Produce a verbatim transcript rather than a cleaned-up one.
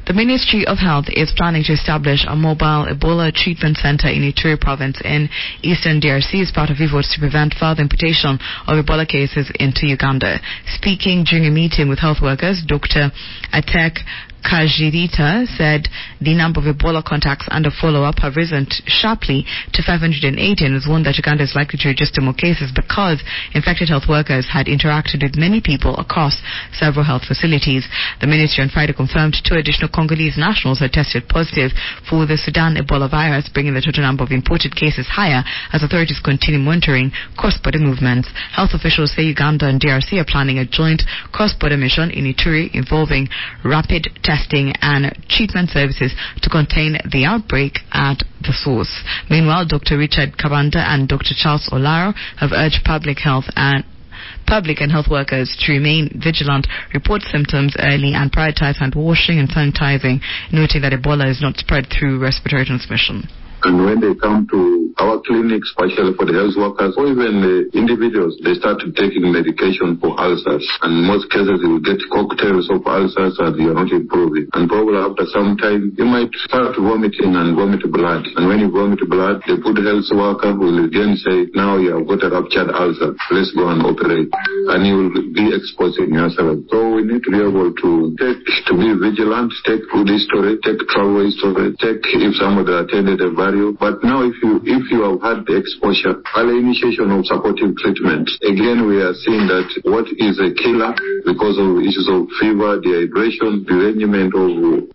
The Ministry of Health is planning to establish a mobile Ebola treatment center in Ituri province in eastern D R C as part of efforts to prevent further importation of Ebola cases into Uganda. Speaking during a meeting with health workers, Doctor Atek Kajirita said the number of Ebola contacts under follow-up have risen sharply to five hundred eighty and was warned that Uganda is likely to register more cases because infected health workers had interacted with many people across several health facilities. The ministry on Friday confirmed two additional Congolese nationals had tested positive for the Sudan Ebola virus, bringing the total number of imported cases higher as authorities continue monitoring cross-border movements. Health officials say Uganda and D R C are planning a joint cross-border mission in Ituri involving rapid testing testing and treatment services to contain the outbreak at the source. Meanwhile, Doctor Richard Kabanda and Doctor Charles Olaro have urged public health and public and health workers to remain vigilant, report symptoms early, and prioritize hand washing and sanitizing, noting that Ebola is not spread through respiratory transmission. And when they come to our clinics, especially for the health workers or even the individuals, they start taking medication for ulcers. And in most cases, you will get cocktails of ulcers and you are not improving. And probably after some time, you might start vomiting and vomit blood. And when you vomit blood, the good health worker will again say, now you have got a ruptured ulcer. Let's go and operate. And you will be exposing yourself. So we need to be able to take, to be vigilant, take good history, take travel history, take if somebody attended a various. But now if you if you have had the exposure, early initiation of supportive treatment, again we are seeing that what is a killer because of issues of fever, dehydration, derangement of